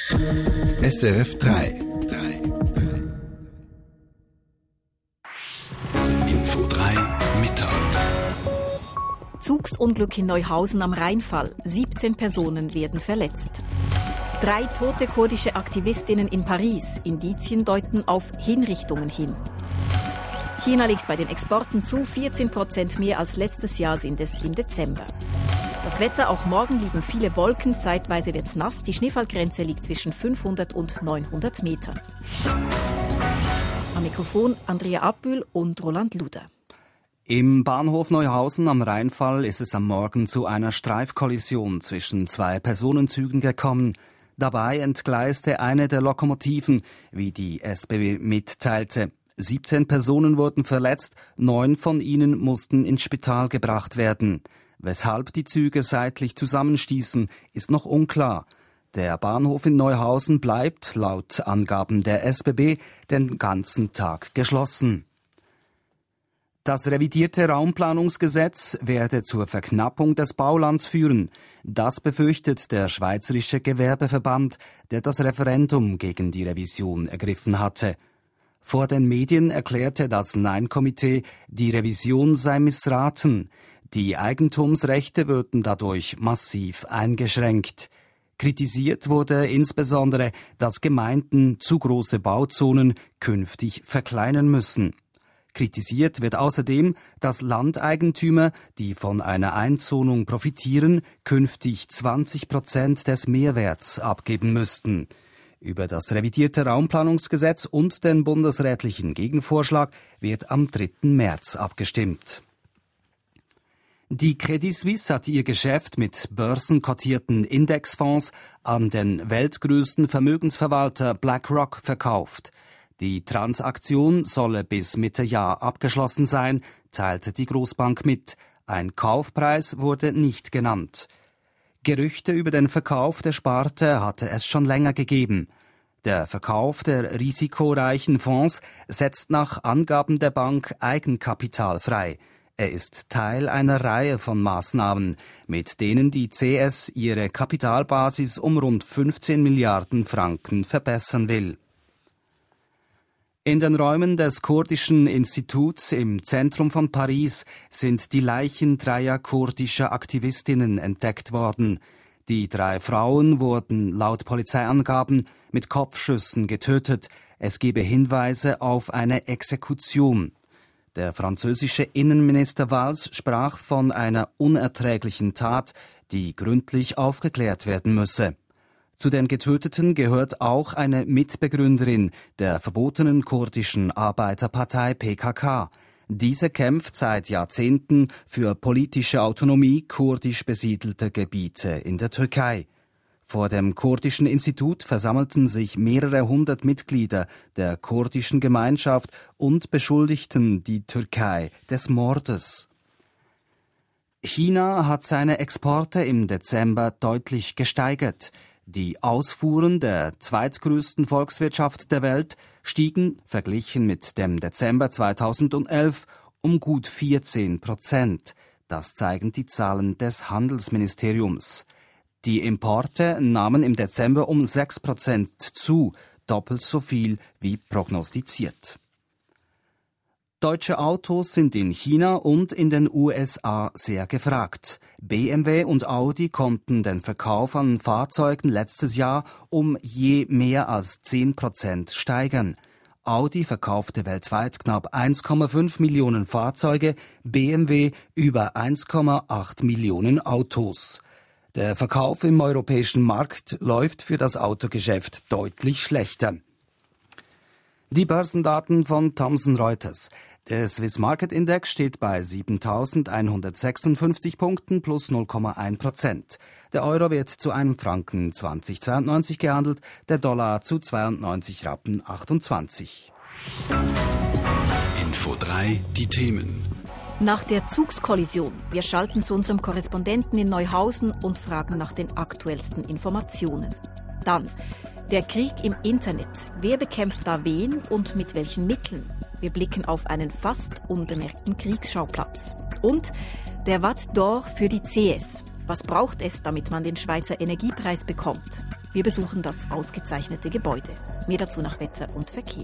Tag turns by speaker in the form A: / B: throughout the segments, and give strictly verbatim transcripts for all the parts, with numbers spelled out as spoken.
A: S R F drei. Info drei Mittag.
B: Zugsunglück in Neuhausen am Rheinfall. siebzehn Personen werden verletzt. Drei tote kurdische Aktivistinnen in Paris. Indizien deuten auf Hinrichtungen hin. China liegt bei den Exporten zu. vierzehn Prozent mehr als letztes Jahr sind es im Dezember. Das Wetter, auch morgen liegen viele Wolken, zeitweise wird es nass. Die Schneefallgrenze liegt zwischen fünfhundert und neunhundert Metern. Am Mikrofon Andrea Abbühl und Roland Luder.
C: Im Bahnhof Neuhausen am Rheinfall ist es am Morgen zu einer Streifkollision zwischen zwei Personenzügen gekommen. Dabei entgleiste eine der Lokomotiven, wie die S B B mitteilte. siebzehn Personen wurden verletzt, neun von ihnen mussten ins Spital gebracht werden. Weshalb die Züge seitlich zusammenstießen, ist noch unklar. Der Bahnhof in Neuhausen bleibt, laut Angaben der S B B, den ganzen Tag geschlossen. Das revidierte Raumplanungsgesetz werde zur Verknappung des Baulands führen. Das befürchtet der Schweizerische Gewerbeverband, der das Referendum gegen die Revision ergriffen hatte. Vor den Medien erklärte das Nein-Komitee, die Revision sei missraten. Die Eigentumsrechte würden dadurch massiv eingeschränkt. Kritisiert wurde insbesondere, dass Gemeinden zu große Bauzonen künftig verkleinern müssen. Kritisiert wird außerdem, dass Landeigentümer, die von einer Einzonung profitieren, künftig zwanzig Prozent des Mehrwerts abgeben müssten. Über das revidierte Raumplanungsgesetz und den bundesrätlichen Gegenvorschlag wird am dritten März abgestimmt. Die Credit Suisse hat ihr Geschäft mit börsenkotierten Indexfonds an den weltgrößten Vermögensverwalter BlackRock verkauft. Die Transaktion solle bis Mitte Jahr abgeschlossen sein, teilte die Großbank mit. Ein Kaufpreis wurde nicht genannt. Gerüchte über den Verkauf der Sparte hatte es schon länger gegeben. Der Verkauf der risikoreichen Fonds setzt nach Angaben der Bank Eigenkapital frei. Er ist Teil einer Reihe von Maßnahmen, mit denen die C S ihre Kapitalbasis um rund fünfzehn Milliarden Franken verbessern will. In den Räumen des Kurdischen Instituts im Zentrum von Paris sind die Leichen dreier kurdischer Aktivistinnen entdeckt worden. Die drei Frauen wurden laut Polizeiangaben mit Kopfschüssen getötet. Es gebe Hinweise auf eine Exekution. Der französische Innenminister Valls sprach von einer unerträglichen Tat, die gründlich aufgeklärt werden müsse. Zu den Getöteten gehört auch eine Mitbegründerin der verbotenen kurdischen Arbeiterpartei P K K. Diese kämpft seit Jahrzehnten für politische Autonomie kurdisch besiedelter Gebiete in der Türkei. Vor dem Kurdischen Institut versammelten sich mehrere hundert Mitglieder der kurdischen Gemeinschaft und beschuldigten die Türkei des Mordes. China hat seine Exporte im Dezember deutlich gesteigert. Die Ausfuhren der zweitgrößten Volkswirtschaft der Welt stiegen, verglichen mit dem Dezember zweitausendelf, um gut vierzehn Prozent. Das zeigen die Zahlen des Handelsministeriums. Die Importe nahmen im Dezember um sechs Prozent zu, doppelt so viel wie prognostiziert. Deutsche Autos sind in China und in den U S A sehr gefragt. B M W und Audi konnten den Verkauf an Fahrzeugen letztes Jahr um je mehr als zehn Prozent steigern. Audi verkaufte weltweit knapp eins Komma fünf Millionen Fahrzeuge, B M W über eins Komma acht Millionen Autos. Der Verkauf im europäischen Markt läuft für das Autogeschäft deutlich schlechter. Die Börsendaten von Thomson Reuters. Der Swiss Market Index steht bei siebentausendeinhundertsechsundfünfzig Punkten plus null Komma eins Prozent. Der Euro wird zu einem Franken zwanzig Komma zweiundneunzig gehandelt, der Dollar zu zweiundneunzig Rappen achtundzwanzig.
A: Info drei, die Themen.
B: Nach der Zugskollision. Wir schalten zu unserem Korrespondenten in Neuhausen und fragen nach den aktuellsten Informationen. Dann der Krieg im Internet. Wer bekämpft da wen und mit welchen Mitteln? Wir blicken auf einen fast unbemerkten Kriegsschauplatz. Und der Watt d'Or für die C S. Was braucht es, damit man den Schweizer Energiepreis bekommt? Wir besuchen das ausgezeichnete Gebäude. Mehr dazu nach Wetter und Verkehr.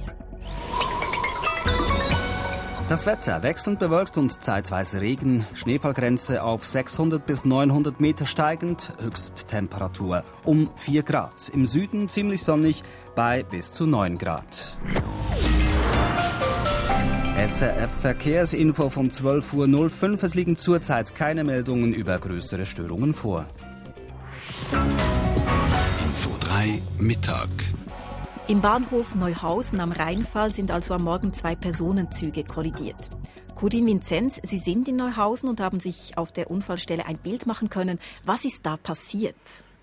C: Das Wetter wechselnd bewölkt und zeitweise Regen, Schneefallgrenze auf sechshundert bis neunhundert Meter steigend, Höchsttemperatur um vier Grad. Im Süden ziemlich sonnig bei bis zu neun Grad. S R F Verkehrsinfo von zwölf Uhr null fünf. Es liegen zurzeit keine Meldungen über größere Störungen vor.
A: Info drei Mittag.
B: Im Bahnhof Neuhausen am Rheinfall sind also am Morgen zwei Personenzüge kollidiert. Corinne Vinzenz, Sie sind in Neuhausen und haben sich auf der Unfallstelle ein Bild machen können. Was ist da passiert?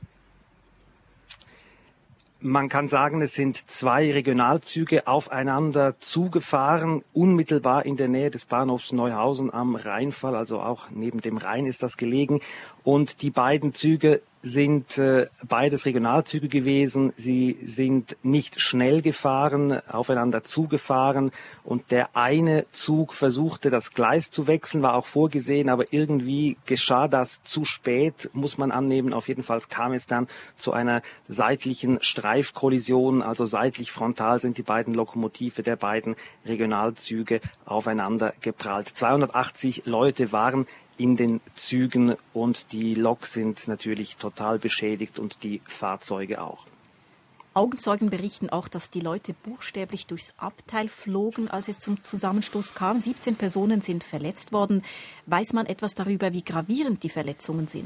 D: Man kann sagen, es sind zwei Regionalzüge aufeinander zugefahren, unmittelbar in der Nähe des Bahnhofs Neuhausen am Rheinfall, also auch neben dem Rhein ist das gelegen. Und die beiden Züge sind äh, beides Regionalzüge gewesen. Sie sind nicht schnell gefahren, aufeinander zugefahren. Und der eine Zug versuchte, das Gleis zu wechseln, war auch vorgesehen, aber irgendwie geschah das zu spät, muss man annehmen. Auf jeden Fall kam es dann zu einer seitlichen Streifkollision, also seitlich frontal sind die beiden Lokomotive der beiden Regionalzüge aufeinander geprallt. zweihundertachtzig Leute waren in den Zügen und die Lok sind natürlich total beschädigt und die Fahrzeuge auch.
B: Augenzeugen berichten auch, dass die Leute buchstäblich durchs Abteil flogen, als es zum Zusammenstoß kam. siebzehn Personen sind verletzt worden. Weiß man etwas darüber, wie gravierend die Verletzungen sind?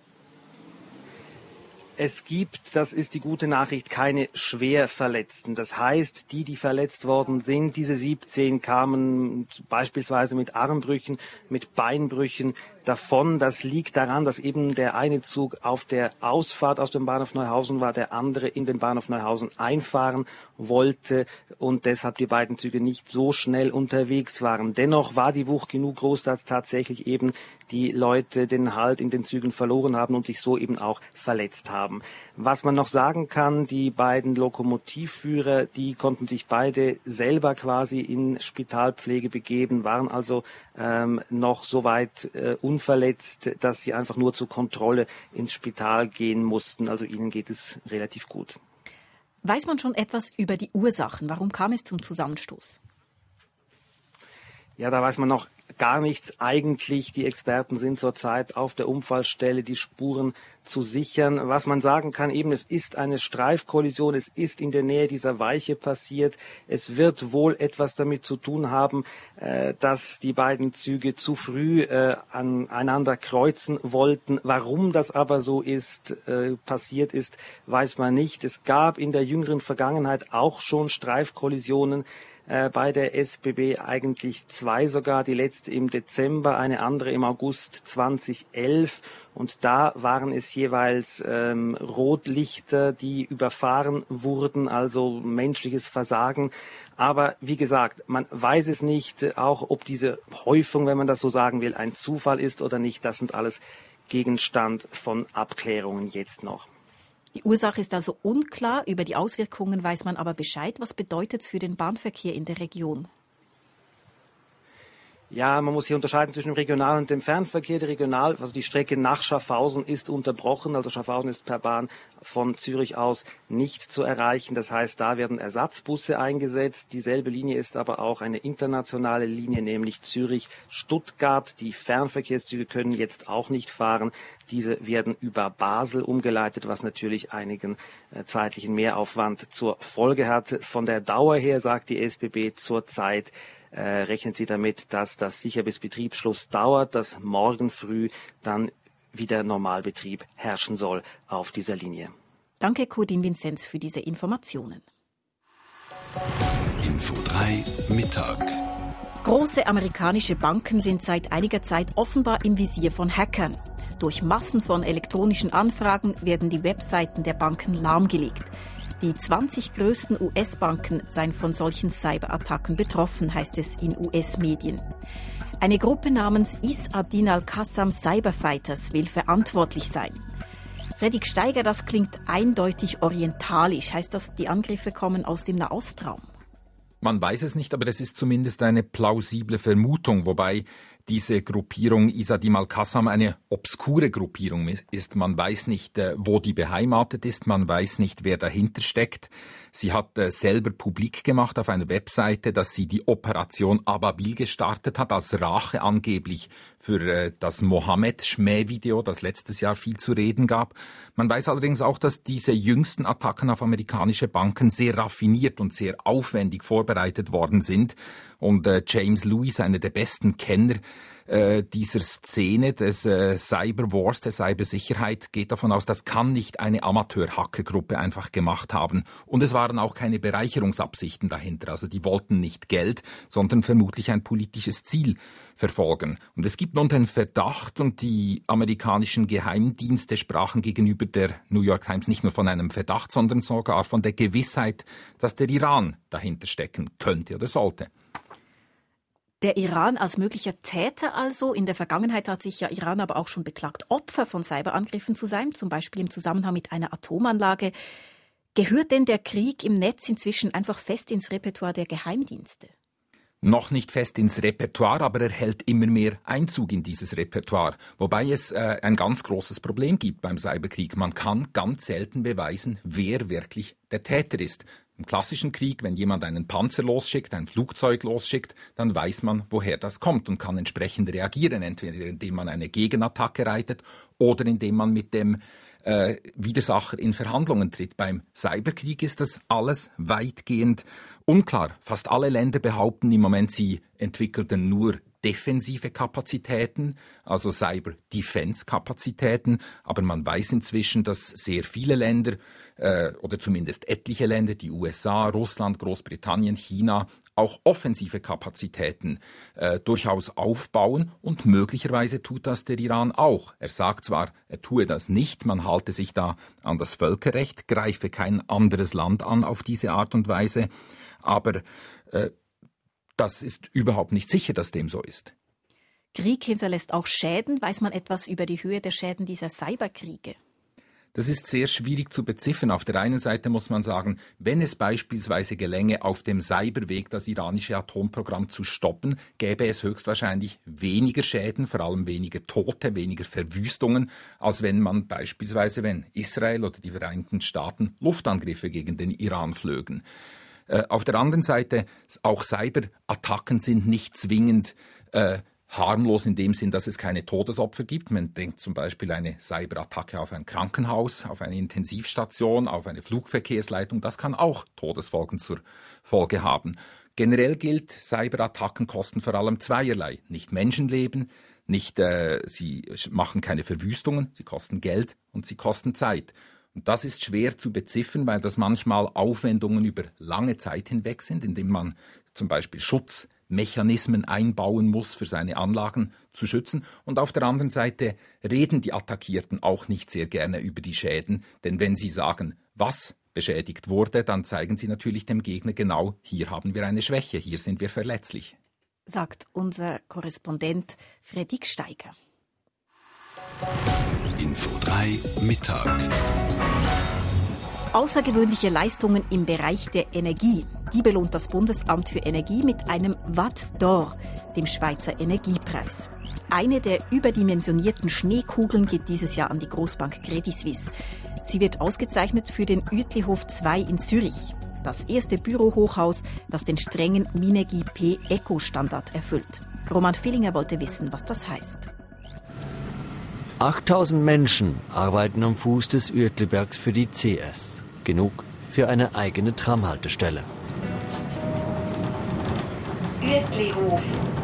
D: Es gibt, das ist die gute Nachricht, keine Schwerverletzten. Das heißt, die, die verletzt worden sind, diese siebzehn kamen beispielsweise mit Armbrüchen, mit Beinbrüchen davon. Das liegt daran, dass eben der eine Zug auf der Ausfahrt aus dem Bahnhof Neuhausen war, der andere in den Bahnhof Neuhausen einfahren wollte und deshalb die beiden Züge nicht so schnell unterwegs waren. Dennoch war die Wucht genug groß, dass tatsächlich eben die Leute den Halt in den Zügen verloren haben und sich so eben auch verletzt haben. Was man noch sagen kann, die beiden Lokomotivführer, die konnten sich beide selber quasi in Spitalpflege begeben, waren also ähm, noch so weit äh, unverletzt, dass sie einfach nur zur Kontrolle ins Spital gehen mussten. Also ihnen geht es relativ gut.
B: Weiß man schon etwas über die Ursachen? Warum kam es zum Zusammenstoß?
D: Ja, da weiß man noch gar nichts eigentlich. Die Experten sind zurzeit auf der Unfallstelle, die Spuren zu sichern. Was man sagen kann, eben, es ist eine Streifkollision, es ist in der Nähe dieser Weiche passiert. Es wird wohl etwas damit zu tun haben, äh, dass die beiden Züge zu früh äh, aneinander kreuzen wollten. Warum das aber so ist, äh, passiert ist, weiß man nicht. Es gab in der jüngeren Vergangenheit auch schon Streifkollisionen bei der S B B, eigentlich zwei sogar, die letzte im Dezember, eine andere im August zweitausendelf. Und da waren es jeweils ähm, Rotlichter, die überfahren wurden, also menschliches Versagen. Aber wie gesagt, man weiß es nicht, auch ob diese Häufung, wenn man das so sagen will, ein Zufall ist oder nicht. Das sind alles Gegenstand von Abklärungen jetzt noch.
B: Die Ursache ist also unklar, über die Auswirkungen weiß man aber Bescheid. Was bedeutet es für den Bahnverkehr in der Region?
D: Ja, man muss hier unterscheiden zwischen dem Regional- und dem Fernverkehr. Der Regional, also die Strecke nach Schaffhausen ist unterbrochen. Also Schaffhausen ist per Bahn von Zürich aus nicht zu erreichen. Das heißt, da werden Ersatzbusse eingesetzt. Dieselbe Linie ist aber auch eine internationale Linie, nämlich Zürich-Stuttgart. Die Fernverkehrszüge können jetzt auch nicht fahren. Diese werden über Basel umgeleitet, was natürlich einigen äh, zeitlichen Mehraufwand zur Folge hat. Von der Dauer her sagt die S B B zurzeit, Äh, rechnet sie damit, dass das sicher bis Betriebsschluss dauert, dass morgen früh dann wieder Normalbetrieb herrschen soll auf dieser Linie.
B: Danke, Corinne Vinzenz, für diese Informationen.
A: Info drei Mittag.
B: Große amerikanische Banken sind seit einiger Zeit offenbar im Visier von Hackern. Durch Massen von elektronischen Anfragen werden die Webseiten der Banken lahmgelegt. Die zwanzig größten U S-Banken seien von solchen Cyberattacken betroffen, heißt es in U S-Medien. Eine Gruppe namens Is-ad-Din al-Qassam Cyberfighters will verantwortlich sein. Fredrik Steiger, das klingt eindeutig orientalisch. Heißt das, die Angriffe kommen aus dem Nahostraum?
E: Man weiß es nicht, aber das ist zumindest eine plausible Vermutung, wobei diese Gruppierung Isadim al-Qassam eine obskure Gruppierung ist. Man weiß nicht, wo die beheimatet ist, man weiß nicht, wer dahinter steckt. Sie hat selber publik gemacht auf einer Webseite, dass sie die Operation Ababil gestartet hat, als Rache angeblich für das Mohammed-Schmähvideo, das letztes Jahr viel zu reden gab. Man weiß allerdings auch, dass diese jüngsten Attacken auf amerikanische Banken sehr raffiniert und sehr aufwendig vorbereitet worden sind. Und äh, James Lewis, einer der besten Kenner äh, dieser Szene des äh, Cyberwars, der Cybersicherheit, geht davon aus, das kann nicht eine Amateur-Hackergruppe einfach gemacht haben. Und es waren auch keine Bereicherungsabsichten dahinter. Also die wollten nicht Geld, sondern vermutlich ein politisches Ziel verfolgen. Und es gibt nun den Verdacht, und die amerikanischen Geheimdienste sprachen gegenüber der New York Times nicht nur von einem Verdacht, sondern sogar von der Gewissheit, dass der Iran dahinter stecken könnte oder sollte.
B: Der Iran als möglicher Täter also. In der Vergangenheit hat sich ja Iran aber auch schon beklagt, Opfer von Cyberangriffen zu sein, zum Beispiel im Zusammenhang mit einer Atomanlage. Gehört denn der Krieg im Netz inzwischen einfach fest ins Repertoire der Geheimdienste?
E: Noch nicht fest ins Repertoire, aber er hält immer mehr Einzug in dieses Repertoire. Wobei es äh, ein ganz großes Problem gibt beim Cyberkrieg. Man kann ganz selten beweisen, wer wirklich der Täter ist. Im klassischen Krieg, wenn jemand einen Panzer losschickt, ein Flugzeug losschickt, dann weiß man, woher das kommt und kann entsprechend reagieren, entweder indem man eine Gegenattacke reitet oder indem man mit dem äh, Widersacher in Verhandlungen tritt. Beim Cyberkrieg ist das alles weitgehend unklar. Fast alle Länder behaupten im Moment, sie entwickelten nur defensive Kapazitäten, also Cyber-Defense-Kapazitäten. Aber man weiß inzwischen, dass sehr viele Länder, äh, oder zumindest etliche Länder, die U S A, Russland, Großbritannien, China, auch offensive Kapazitäten äh, durchaus aufbauen. Und möglicherweise tut das der Iran auch. Er sagt zwar, er tue das nicht, man halte sich da an das Völkerrecht, greife kein anderes Land an auf diese Art und Weise, aber äh, das ist überhaupt nicht sicher, dass dem so ist.
B: Krieg hinterlässt auch Schäden. Weiß man etwas über die Höhe der Schäden dieser Cyberkriege?
E: Das ist sehr schwierig zu beziffern. Auf der einen Seite muss man sagen, wenn es beispielsweise gelänge, auf dem Cyberweg das iranische Atomprogramm zu stoppen, gäbe es höchstwahrscheinlich weniger Schäden, vor allem weniger Tote, weniger Verwüstungen, als wenn man beispielsweise, wenn Israel oder die Vereinigten Staaten Luftangriffe gegen den Iran flögen. Auf der anderen Seite, auch Cyberattacken sind nicht zwingend äh, harmlos in dem Sinn, dass es keine Todesopfer gibt. Man denkt zum Beispiel eine Cyberattacke auf ein Krankenhaus, auf eine Intensivstation, auf eine Flugverkehrsleitung. Das kann auch Todesfolgen zur Folge haben. Generell gilt, Cyberattacken kosten vor allem zweierlei. Nicht Menschenleben, nicht, äh, sie machen keine Verwüstungen, sie kosten Geld und sie kosten Zeit. Und das ist schwer zu beziffern, weil das manchmal Aufwendungen über lange Zeit hinweg sind, indem man zum Beispiel Schutzmechanismen einbauen muss, für seine Anlagen zu schützen. Und auf der anderen Seite reden die Attackierten auch nicht sehr gerne über die Schäden, denn wenn sie sagen, was beschädigt wurde, dann zeigen sie natürlich dem Gegner genau, hier haben wir eine Schwäche, hier sind wir verletzlich.
B: Sagt unser Korrespondent Fredrik Steiger.
A: Info drei Mittag.
B: Außergewöhnliche Leistungen im Bereich der Energie. Die belohnt das Bundesamt für Energie mit einem Watt d'Or, dem Schweizer Energiepreis. Eine der überdimensionierten Schneekugeln geht dieses Jahr an die Großbank Credit Suisse. Sie wird ausgezeichnet für den Uetlihof zwei in Zürich. Das erste Bürohochhaus, das den strengen Minergie P Eco-Standard erfüllt. Roman Villinger wollte wissen, was das heißt.
F: achttausend Menschen arbeiten am Fuß des Uetlibergs für die C S. Genug für eine eigene Tramhaltestelle.
G: Uetlihof.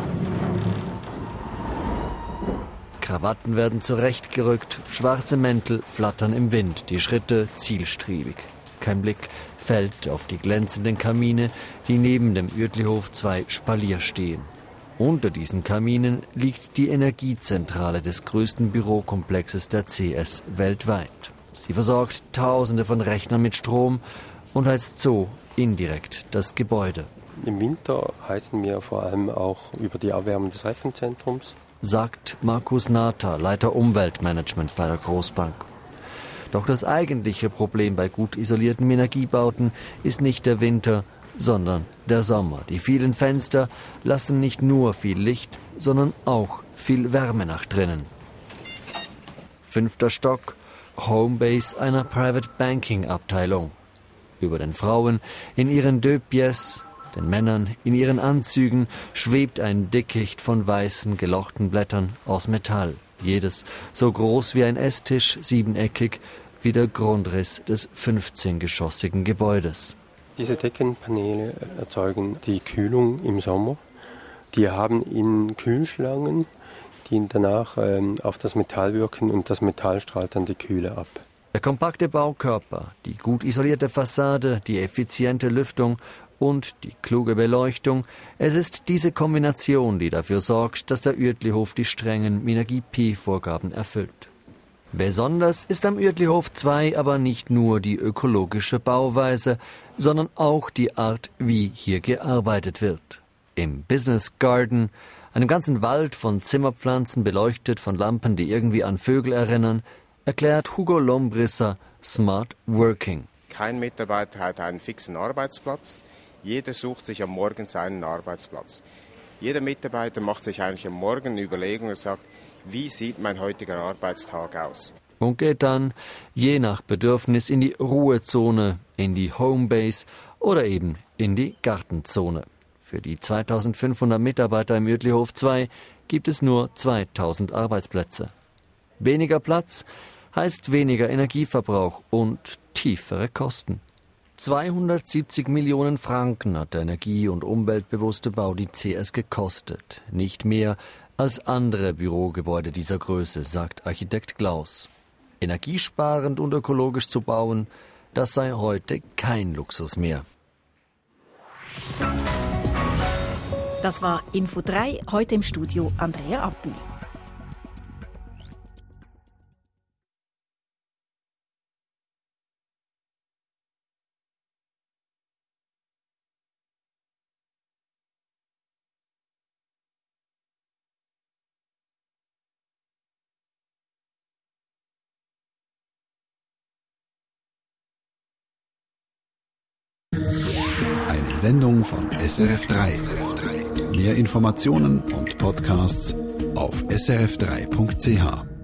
F: Krawatten werden zurechtgerückt, schwarze Mäntel flattern im Wind, die Schritte zielstrebig. Kein Blick fällt auf die glänzenden Kamine, die neben dem Uetlihof zwei Spalier stehen. Unter diesen Kaminen liegt die Energiezentrale des größten Bürokomplexes der C S weltweit. Sie versorgt Tausende von Rechnern mit Strom und heizt so indirekt das Gebäude.
H: Im Winter heizen wir vor allem auch über die Erwärmung des Rechenzentrums,
F: sagt Markus Nata, Leiter Umweltmanagement bei der Großbank. Doch das eigentliche Problem bei gut isolierten Energiebauten ist nicht der Winter, sondern der Sommer. Die vielen Fenster lassen nicht nur viel Licht, sondern auch viel Wärme nach drinnen. Fünfter Stock, Homebase einer Private Banking Abteilung. Über den Frauen in ihren Deux Pièces, den Männern in ihren Anzügen schwebt ein Dickicht von weißen, gelochten Blättern aus Metall. Jedes so groß wie ein Esstisch, siebeneckig wie der Grundriss des fünfzehngeschossigen Gebäudes.
H: Diese Deckenpaneele erzeugen die Kühlung im Sommer. Die haben in Kühlschlangen, die danach ähm, auf das Metall wirken und das Metall strahlt dann die Kühle ab.
F: Der kompakte Baukörper, die gut isolierte Fassade, die effiziente Lüftung und die kluge Beleuchtung. Es ist diese Kombination, die dafür sorgt, dass der Uetlihof die strengen Minergie-P-Vorgaben erfüllt. Besonders ist am Uetlihof zwei aber nicht nur die ökologische Bauweise, sondern auch die Art, wie hier gearbeitet wird. Im Business Garden, einem ganzen Wald von Zimmerpflanzen, beleuchtet von Lampen, die irgendwie an Vögel erinnern, erklärt Hugo Lombrisser Smart Working.
I: Kein Mitarbeiter hat einen fixen Arbeitsplatz. Jeder sucht sich am Morgen seinen Arbeitsplatz. Jeder Mitarbeiter macht sich eigentlich am Morgen eine Überlegung und sagt, wie sieht mein heutiger Arbeitstag aus?
F: Und geht dann, je nach Bedürfnis, in die Ruhezone, in die Homebase oder eben in die Gartenzone. Für die zweitausendfünfhundert Mitarbeiter im Uetlihof zwei gibt es nur zweitausend Arbeitsplätze. Weniger Platz heißt weniger Energieverbrauch und tiefere Kosten. zweihundertsiebzig Millionen Franken hat der energie- und umweltbewusste Bau die C S gekostet. Nicht mehr als andere Bürogebäude dieser Größe, sagt Architekt Glaus. Energiesparend und ökologisch zu bauen, das sei heute kein Luxus mehr.
B: Das war Info drei, heute im Studio Andrea Appel.
A: Eine Sendung von S R F drei. Mehr Informationen und Podcasts auf s r f drei punkt c h.